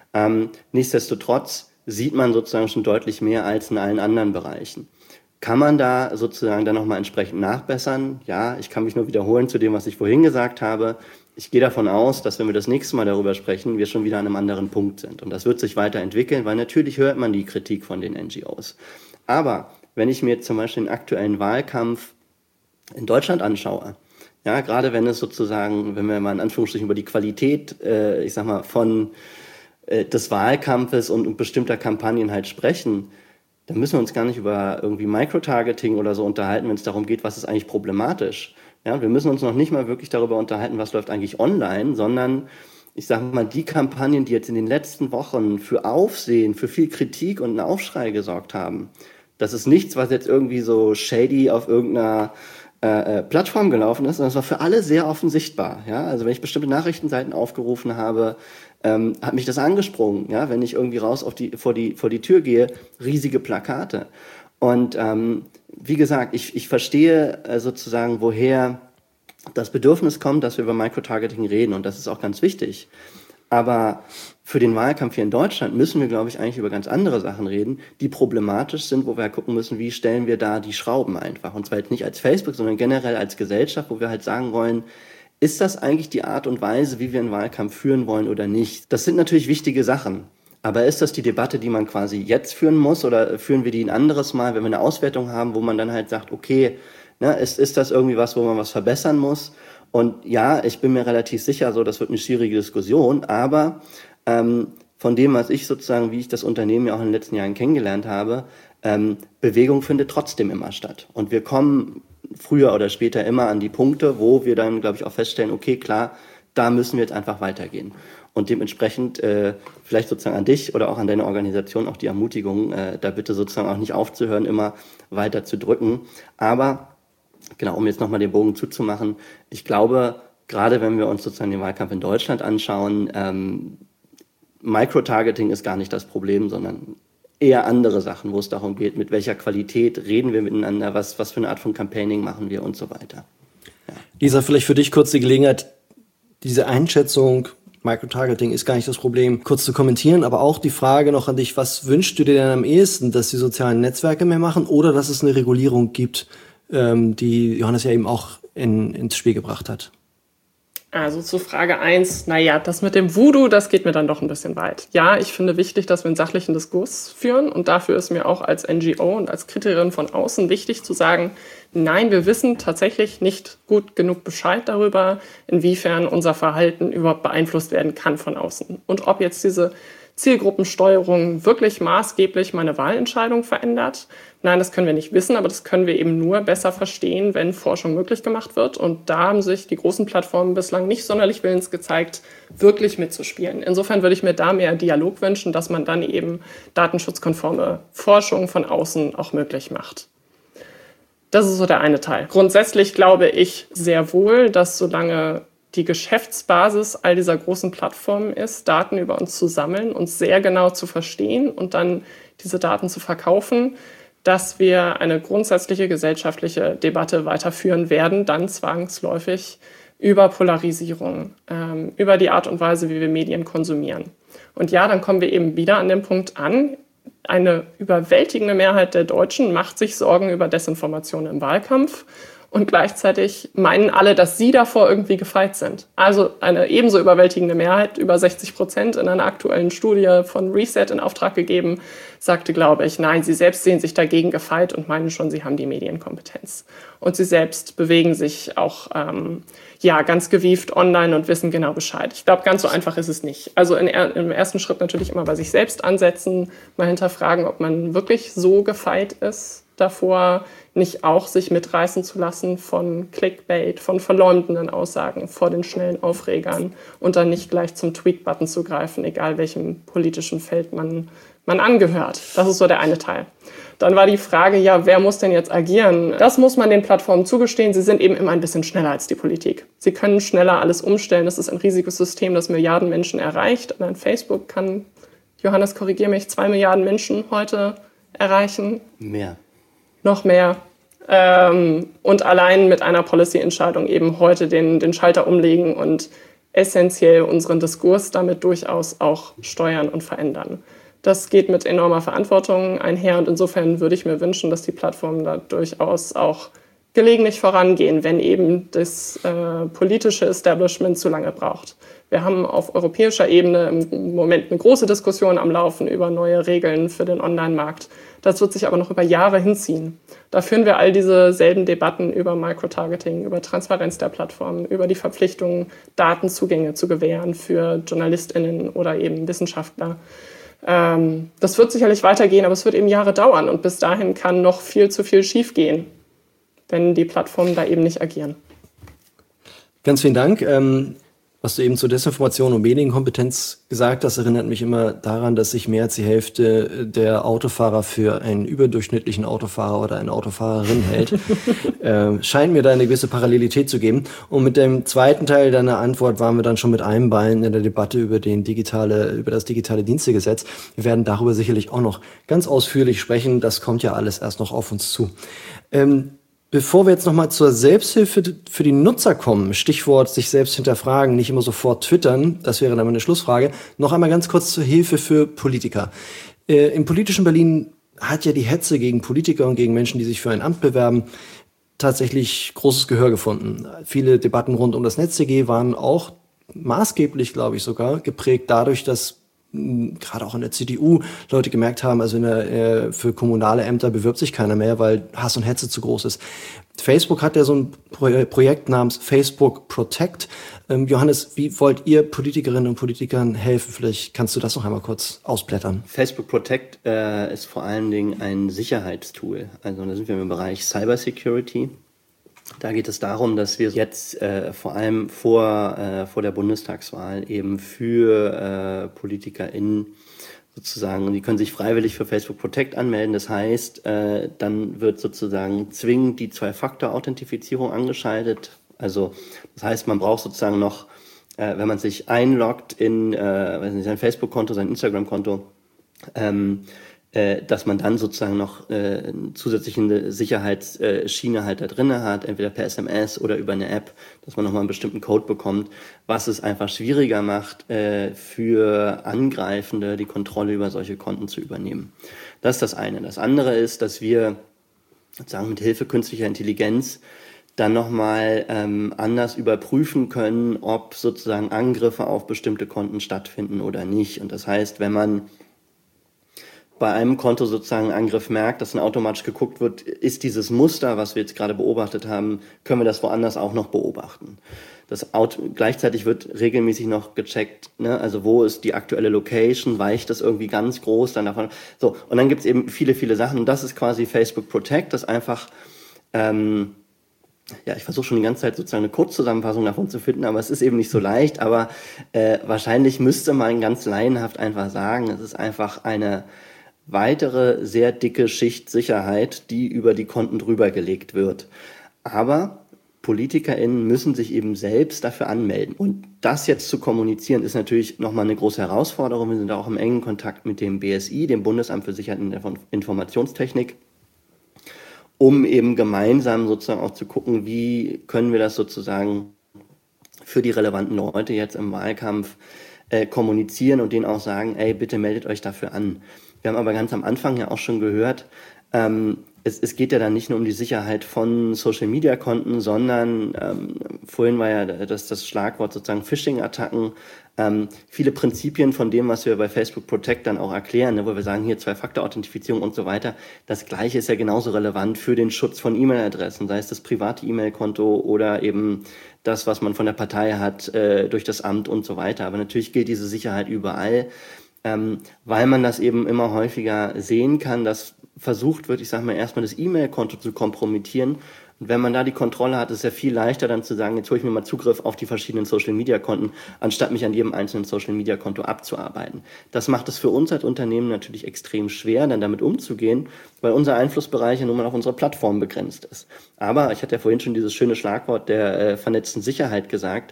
Nichtsdestotrotz sieht man sozusagen schon deutlich mehr als in allen anderen Bereichen. Kann man da sozusagen dann nochmal entsprechend nachbessern? Ja, ich kann mich nur wiederholen zu dem, was ich vorhin gesagt habe. Ich gehe davon aus, dass wenn wir das nächste Mal darüber sprechen, wir schon wieder an einem anderen Punkt sind. Und das wird sich weiterentwickeln, weil natürlich hört man die Kritik von den NGOs. Aber wenn ich mir jetzt zum Beispiel den aktuellen Wahlkampf in Deutschland anschaue, ja, gerade wenn es sozusagen, wenn wir mal in Anführungsstrichen über die Qualität, ich sag mal, von des Wahlkampfes und bestimmter Kampagnen halt sprechen, dann müssen wir uns gar nicht über irgendwie Microtargeting oder so unterhalten, wenn es darum geht, was ist eigentlich problematisch. Ja, wir müssen uns noch nicht mal wirklich darüber unterhalten, was läuft eigentlich online, sondern ich sage mal, die Kampagnen, die jetzt in den letzten Wochen für Aufsehen, für viel Kritik und einen Aufschrei gesorgt haben, das ist nichts, was jetzt irgendwie so shady auf irgendeiner Plattform gelaufen ist, sondern es war für alle sehr offen sichtbar. Ja? Also wenn ich bestimmte Nachrichtenseiten aufgerufen habe, hat mich das angesprungen. Ja? Wenn ich irgendwie raus vor die Tür gehe, riesige Plakate. Und wie gesagt, ich verstehe sozusagen, woher das Bedürfnis kommt, dass wir über Microtargeting reden. Und das ist auch ganz wichtig. Aber für den Wahlkampf hier in Deutschland müssen wir, glaube ich, eigentlich über ganz andere Sachen reden, die problematisch sind, wo wir halt gucken müssen, wie stellen wir da die Schrauben einfach. Und zwar jetzt nicht als Facebook, sondern generell als Gesellschaft, wo wir halt sagen wollen, ist das eigentlich die Art und Weise, wie wir einen Wahlkampf führen wollen oder nicht? Das sind natürlich wichtige Sachen. Aber ist das die Debatte, die man quasi jetzt führen muss, oder führen wir die ein anderes Mal, wenn wir eine Auswertung haben, wo man dann halt sagt, okay, ne, ist das irgendwie was, wo man was verbessern muss? Und ja, ich bin mir relativ sicher, so, das wird eine schwierige Diskussion, aber von dem, was ich sozusagen, wie ich das Unternehmen ja auch in den letzten Jahren kennengelernt habe, Bewegung findet trotzdem immer statt. Und wir kommen früher oder später immer an die Punkte, wo wir dann, glaube ich, auch feststellen, okay, klar, da müssen wir jetzt einfach weitergehen. Und dementsprechend vielleicht sozusagen an dich oder auch an deine Organisation auch die Ermutigung, da bitte sozusagen auch nicht aufzuhören, immer weiter zu drücken. Aber genau, um jetzt nochmal den Bogen zuzumachen, ich glaube, gerade wenn wir uns sozusagen den Wahlkampf in Deutschland anschauen, Microtargeting ist gar nicht das Problem, sondern eher andere Sachen, wo es darum geht, mit welcher Qualität reden wir miteinander, was für eine Art von Campaigning machen wir und so weiter. Ja. Lisa, vielleicht für dich kurz die Gelegenheit, diese Einschätzung, Microtargeting ist gar nicht das Problem, kurz zu kommentieren, aber auch die Frage noch an dich, was wünschst du dir denn am ehesten, dass die sozialen Netzwerke mehr machen oder dass es eine Regulierung gibt, die Johannes ja eben auch ins Spiel gebracht hat? Also zu Frage 1, das mit dem Voodoo, das geht mir dann doch ein bisschen weit. Ja, ich finde wichtig, dass wir einen sachlichen Diskurs führen und dafür ist mir auch als NGO und als Kritikerin von außen wichtig zu sagen, nein, wir wissen tatsächlich nicht gut genug Bescheid darüber, inwiefern unser Verhalten überhaupt beeinflusst werden kann von außen. Und ob jetzt diese Zielgruppensteuerung wirklich maßgeblich meine Wahlentscheidung verändert. Nein, das können wir nicht wissen, aber das können wir eben nur besser verstehen, wenn Forschung möglich gemacht wird. Und da haben sich die großen Plattformen bislang nicht sonderlich willens gezeigt, wirklich mitzuspielen. Insofern würde ich mir da mehr Dialog wünschen, dass man dann eben datenschutzkonforme Forschung von außen auch möglich macht. Das ist so der eine Teil. Grundsätzlich glaube ich sehr wohl, dass solange die Geschäftsbasis all dieser großen Plattformen ist, Daten über uns zu sammeln, uns sehr genau zu verstehen und dann diese Daten zu verkaufen, dass wir eine grundsätzliche gesellschaftliche Debatte weiterführen werden, dann zwangsläufig über Polarisierung, über die Art und Weise, wie wir Medien konsumieren. Und ja, dann kommen wir eben wieder an den Punkt an, eine überwältigende Mehrheit der Deutschen macht sich Sorgen über Desinformation im Wahlkampf. Und gleichzeitig meinen alle, dass sie davor irgendwie gefeit sind. Also eine ebenso überwältigende Mehrheit, über 60% in einer aktuellen Studie von Reset in Auftrag gegeben, sagte, glaube ich, nein, sie selbst sehen sich dagegen gefeit und meinen schon, sie haben die Medienkompetenz. Und sie selbst bewegen sich auch ganz gewieft online und wissen genau Bescheid. Ich glaube, ganz so einfach ist es nicht. Also im ersten Schritt natürlich immer bei sich selbst ansetzen, mal hinterfragen, ob man wirklich so gefeit ist davor, nicht auch sich mitreißen zu lassen von Clickbait, von verleumdenden Aussagen vor den schnellen Aufregern und dann nicht gleich zum Tweet-Button zu greifen, egal welchem politischen Feld man angehört. Das ist so der eine Teil. Dann war die Frage, wer muss denn jetzt agieren? Das muss man den Plattformen zugestehen. Sie sind eben immer ein bisschen schneller als die Politik. Sie können schneller alles umstellen. Das ist ein riesiges System, das Milliarden Menschen erreicht. Allein Facebook kann, Johannes, korrigier mich, 2 Milliarden Menschen heute erreichen. Mehr. Noch mehr. Und allein mit einer Policy-Entscheidung eben heute den Schalter umlegen und essentiell unseren Diskurs damit durchaus auch steuern und verändern. Das geht mit enormer Verantwortung einher und insofern würde ich mir wünschen, dass die Plattformen da durchaus auch gelegentlich vorangehen, wenn eben das politische Establishment zu lange braucht. Wir haben auf europäischer Ebene im Moment eine große Diskussion am Laufen über neue Regeln für den Online-Markt. Das wird sich aber noch über Jahre hinziehen. Da führen wir all diese selben Debatten über Microtargeting, über Transparenz der Plattformen, über die Verpflichtung, Datenzugänge zu gewähren für JournalistInnen oder eben Wissenschaftler. Das wird sicherlich weitergehen, aber es wird eben Jahre dauern. Und bis dahin kann noch viel zu viel schiefgehen, wenn die Plattformen da eben nicht agieren. Ganz vielen Dank. Was du eben zur Desinformation und Medienkompetenz gesagt hast, erinnert mich immer daran, dass sich mehr als die Hälfte der Autofahrer für einen überdurchschnittlichen Autofahrer oder eine Autofahrerin hält. Scheint mir da eine gewisse Parallelität zu geben. Und mit dem zweiten Teil deiner Antwort waren wir dann schon mit einem Bein in der Debatte über das digitale Dienstegesetz. Wir werden darüber sicherlich auch noch ganz ausführlich sprechen. Das kommt ja alles erst noch auf uns zu. Bevor wir jetzt nochmal zur Selbsthilfe für die Nutzer kommen, Stichwort sich selbst hinterfragen, nicht immer sofort twittern, das wäre dann meine Schlussfrage, noch einmal ganz kurz zur Hilfe für Politiker. Im politischen Berlin hat ja die Hetze gegen Politiker und gegen Menschen, die sich für ein Amt bewerben, tatsächlich großes Gehör gefunden. Viele Debatten rund um das NetzDG waren auch maßgeblich, glaube ich sogar, geprägt dadurch, dass gerade auch in der CDU Leute gemerkt haben, also für kommunale Ämter bewirbt sich keiner mehr, weil Hass und Hetze zu groß ist. Facebook hat ja so ein Projekt namens Facebook Protect. Johannes, wie wollt ihr Politikerinnen und Politikern helfen? Vielleicht kannst du das noch einmal kurz ausblättern. Facebook Protect ist vor allen Dingen ein Sicherheitstool. Also da sind wir im Bereich Cybersecurity. Da geht es darum, dass wir jetzt vor allem vor der Bundestagswahl eben für PolitikerInnen sozusagen, die können sich freiwillig für Facebook Protect anmelden. Das heißt, dann wird sozusagen zwingend die Zwei-Faktor-Authentifizierung angeschaltet. Also das heißt, man braucht sozusagen noch, wenn man sich einloggt in sein Facebook-Konto, sein Instagram-Konto, dass man dann sozusagen noch zusätzliche Sicherheitsschiene halt da drin hat, entweder per SMS oder über eine App, dass man nochmal einen bestimmten Code bekommt, was es einfach schwieriger macht, für Angreifende die Kontrolle über solche Konten zu übernehmen. Das ist das eine. Das andere ist, dass wir sozusagen mit Hilfe künstlicher Intelligenz dann nochmal anders überprüfen können, ob sozusagen Angriffe auf bestimmte Konten stattfinden oder nicht. Und das heißt, wenn man bei einem Konto sozusagen einen Angriff merkt, dass dann automatisch geguckt wird, ist dieses Muster, was wir jetzt gerade beobachtet haben, können wir das woanders auch noch beobachten. Gleichzeitig wird regelmäßig noch gecheckt, ne? Also wo ist die aktuelle Location, weicht das irgendwie ganz groß dann davon. So, und dann gibt's eben viele, viele Sachen. Und das ist quasi Facebook Protect, das einfach, ich versuche schon die ganze Zeit sozusagen eine Kurzzusammenfassung davon zu finden, aber es ist eben nicht so leicht. Aber wahrscheinlich müsste man ganz laienhaft einfach sagen, es ist einfach eine weitere sehr dicke Schicht Sicherheit, die über die Konten drüber gelegt wird. Aber PolitikerInnen müssen sich eben selbst dafür anmelden. Und das jetzt zu kommunizieren, ist natürlich nochmal eine große Herausforderung. Wir sind auch im engen Kontakt mit dem BSI, dem Bundesamt für Sicherheit und Informationstechnik, um eben gemeinsam sozusagen auch zu gucken, wie können wir das sozusagen für die relevanten Leute jetzt im Wahlkampf kommunizieren und denen auch sagen, ey, bitte meldet euch dafür an. Wir haben aber ganz am Anfang ja auch schon gehört, es geht ja dann nicht nur um die Sicherheit von Social-Media-Konten, sondern vorhin war ja das Schlagwort sozusagen Phishing-Attacken. Viele Prinzipien von dem, was wir bei Facebook Protect dann auch erklären, ne, wo wir sagen, hier Zwei-Faktor-Authentifizierung und so weiter. Das Gleiche ist ja genauso relevant für den Schutz von E-Mail-Adressen, sei es das private E-Mail-Konto oder eben das, was man von der Partei hat, durch das Amt und so weiter. Aber natürlich gilt diese Sicherheit überall, weil man das eben immer häufiger sehen kann, dass versucht wird, ich sage mal, erstmal das E-Mail-Konto zu kompromittieren. Und wenn man da die Kontrolle hat, ist es ja viel leichter dann zu sagen, jetzt hole ich mir mal Zugriff auf die verschiedenen Social-Media-Konten, anstatt mich an jedem einzelnen Social-Media-Konto abzuarbeiten. Das macht es für uns als Unternehmen natürlich extrem schwer, dann damit umzugehen, weil unser Einflussbereich ja nun mal auf unsere Plattform begrenzt ist. Aber ich hatte ja vorhin schon dieses schöne Schlagwort der vernetzten Sicherheit gesagt.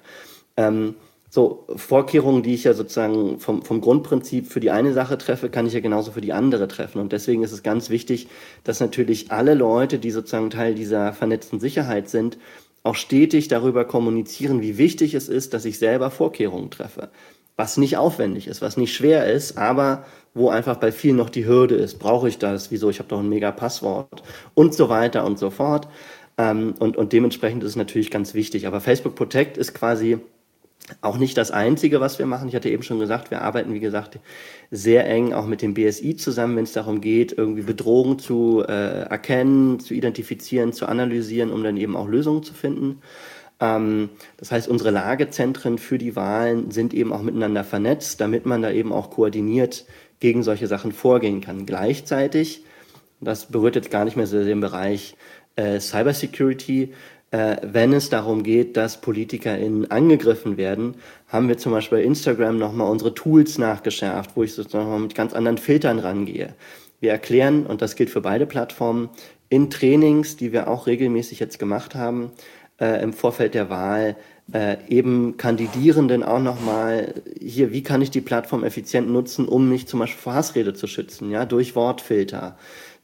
So Vorkehrungen, die ich ja sozusagen vom Grundprinzip für die eine Sache treffe, kann ich ja genauso für die andere treffen. Und deswegen ist es ganz wichtig, dass natürlich alle Leute, die sozusagen Teil dieser vernetzten Sicherheit sind, auch stetig darüber kommunizieren, wie wichtig es ist, dass ich selber Vorkehrungen treffe. Was nicht aufwendig ist, was nicht schwer ist, aber wo einfach bei vielen noch die Hürde ist. Brauche ich das? Wieso? Ich habe doch ein mega Passwort und so weiter und so fort. Und dementsprechend ist es natürlich ganz wichtig. Aber Facebook Protect ist quasi auch nicht das Einzige, was wir machen. Ich hatte eben schon gesagt, wir arbeiten, wie gesagt, sehr eng auch mit dem BSI zusammen, wenn es darum geht, irgendwie Bedrohungen zu erkennen, zu identifizieren, zu analysieren, um dann eben auch Lösungen zu finden. Das heißt, unsere Lagezentren für die Wahlen sind eben auch miteinander vernetzt, damit man da eben auch koordiniert gegen solche Sachen vorgehen kann. Gleichzeitig, das berührt jetzt gar nicht mehr so den Bereich Cybersecurity, wenn es darum geht, dass PolitikerInnen angegriffen werden, haben wir zum Beispiel bei Instagram nochmal unsere Tools nachgeschärft, wo ich sozusagen mit ganz anderen Filtern rangehe. Wir erklären, und das gilt für beide Plattformen, in Trainings, die wir auch regelmäßig jetzt gemacht haben, im Vorfeld der Wahl, eben Kandidierenden auch nochmal hier, wie kann ich die Plattform effizient nutzen, um mich zum Beispiel vor Hassrede zu schützen, ja, durch Wortfilter,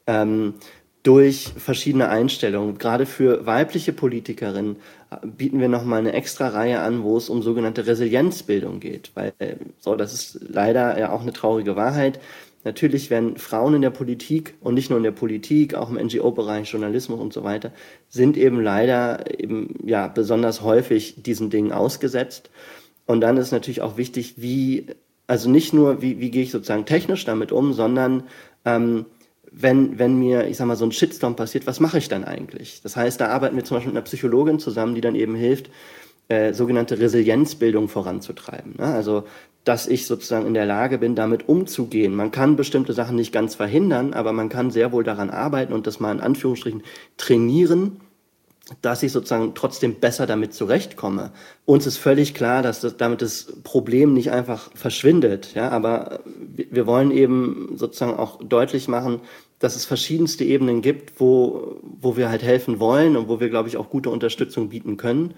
durch verschiedene Einstellungen. Gerade für weibliche Politikerinnen bieten wir nochmal eine extra Reihe an, wo es um sogenannte Resilienzbildung geht. Weil, das ist leider ja auch eine traurige Wahrheit. Natürlich werden Frauen in der Politik und nicht nur in der Politik, auch im NGO-Bereich, Journalismus und so weiter, sind eben leider besonders häufig diesen Dingen ausgesetzt. Und dann ist natürlich auch wichtig, wie Also nicht nur, wie gehe ich sozusagen technisch damit um, sondern wenn mir, ich sag mal, so ein Shitstorm passiert, was mache ich dann eigentlich? Das heißt, da arbeiten wir zum Beispiel mit einer Psychologin zusammen, die dann eben hilft, sogenannte Resilienzbildung voranzutreiben. Ne? Also, dass ich sozusagen in der Lage bin, damit umzugehen. Man kann bestimmte Sachen nicht ganz verhindern, aber man kann sehr wohl daran arbeiten und das mal in Anführungsstrichen trainieren, dass ich sozusagen trotzdem besser damit zurechtkomme. Uns ist völlig klar, dass damit das Problem nicht einfach verschwindet, ja, aber wir wollen eben sozusagen auch deutlich machen, dass es verschiedenste Ebenen gibt, wo wir halt helfen wollen und wo wir, glaube ich, auch gute Unterstützung bieten können.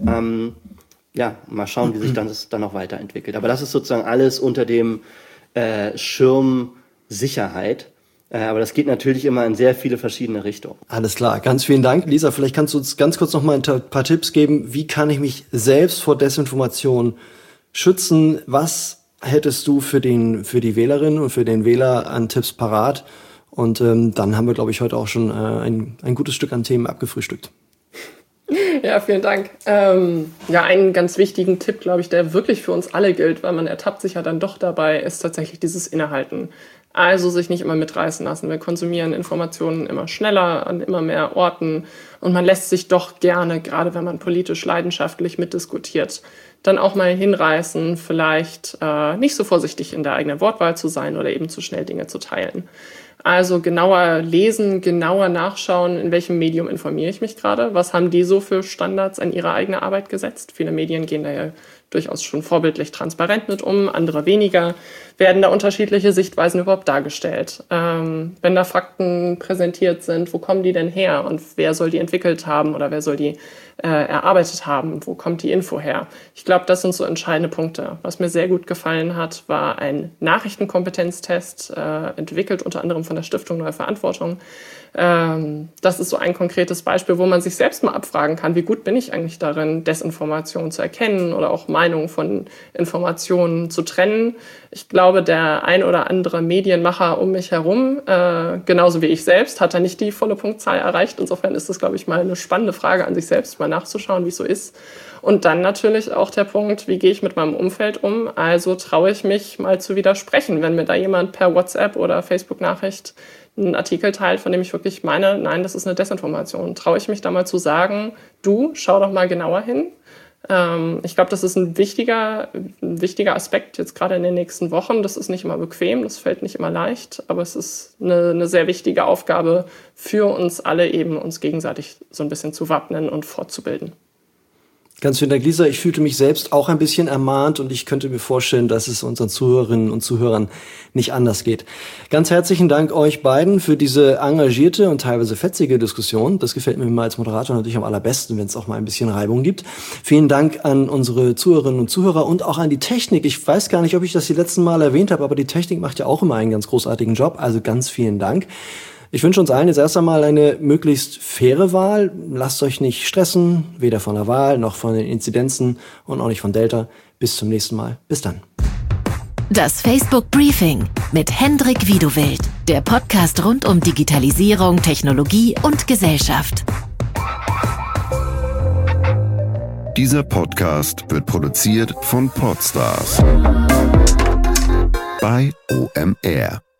Mal schauen, wie sich das dann noch weiterentwickelt. Aber das ist sozusagen alles unter dem Schirm Sicherheit. Aber das geht natürlich immer in sehr viele verschiedene Richtungen. Alles klar, ganz vielen Dank. Lisa, vielleicht kannst du uns ganz kurz noch mal ein paar Tipps geben. Wie kann ich mich selbst vor Desinformation schützen? Was hättest du für die Wählerin und für den Wähler an Tipps parat? Und dann haben wir, glaube ich, heute auch schon ein gutes Stück an Themen abgefrühstückt. Ja, vielen Dank. Einen ganz wichtigen Tipp, glaube ich, der wirklich für uns alle gilt, weil man ertappt sich ja dann doch dabei, ist tatsächlich dieses Innehalten. Also sich nicht immer mitreißen lassen. Wir konsumieren Informationen immer schneller an immer mehr Orten und man lässt sich doch gerne, gerade wenn man politisch leidenschaftlich mitdiskutiert, dann auch mal hinreißen, vielleicht nicht so vorsichtig in der eigenen Wortwahl zu sein oder eben zu schnell Dinge zu teilen. Also genauer lesen, genauer nachschauen, in welchem Medium informiere ich mich gerade. Was haben die so für Standards an ihre eigene Arbeit gesetzt? Viele Medien gehen da ja durchaus schon vorbildlich transparent mit um, andere weniger. Werden da unterschiedliche Sichtweisen überhaupt dargestellt? Wenn da Fakten präsentiert sind, wo kommen die denn her und wer soll die entwickelt haben oder wer soll die erarbeitet haben? Wo kommt die Info her? Ich glaube, das sind so entscheidende Punkte. Was mir sehr gut gefallen hat, war ein Nachrichtenkompetenztest, entwickelt unter anderem von der Stiftung Neue Verantwortung. Das ist so ein konkretes Beispiel, wo man sich selbst mal abfragen kann, wie gut bin ich eigentlich darin, Desinformation zu erkennen oder auch Meinungen von Informationen zu trennen. Ich glaube, der ein oder andere Medienmacher um mich herum, genauso wie ich selbst, hat da nicht die volle Punktzahl erreicht. Insofern ist das, glaube ich, mal eine spannende Frage an sich selbst, mal nachzuschauen, wie es so ist. Und dann natürlich auch der Punkt, wie gehe ich mit meinem Umfeld um? Also traue ich mich mal zu widersprechen, wenn mir da jemand per WhatsApp oder Facebook-Nachricht einen Artikel teilt, von dem ich wirklich meine, nein, das ist eine Desinformation. Traue ich mich da mal zu sagen, du, schau doch mal genauer hin. Ich glaube, das ist ein wichtiger Aspekt jetzt gerade in den nächsten Wochen. Das ist nicht immer bequem, das fällt nicht immer leicht, aber es ist eine sehr wichtige Aufgabe für uns alle eben, uns gegenseitig so ein bisschen zu wappnen und fortzubilden. Ganz vielen Dank, Lisa. Ich fühlte mich selbst auch ein bisschen ermahnt und ich könnte mir vorstellen, dass es unseren Zuhörerinnen und Zuhörern nicht anders geht. Ganz herzlichen Dank euch beiden für diese engagierte und teilweise fetzige Diskussion. Das gefällt mir immer als Moderator natürlich am allerbesten, wenn es auch mal ein bisschen Reibung gibt. Vielen Dank an unsere Zuhörerinnen und Zuhörer und auch an die Technik. Ich weiß gar nicht, ob ich das die letzten Mal erwähnt habe, aber die Technik macht ja auch immer einen ganz großartigen Job. Also ganz vielen Dank. Ich wünsche uns allen jetzt erst einmal eine möglichst faire Wahl. Lasst euch nicht stressen, weder von der Wahl noch von den Inzidenzen und auch nicht von Delta. Bis zum nächsten Mal. Bis dann. Das Facebook Briefing mit Hendrik Wiedowild, der Podcast rund um Digitalisierung, Technologie und Gesellschaft. Dieser Podcast wird produziert von Podstars bei OMR.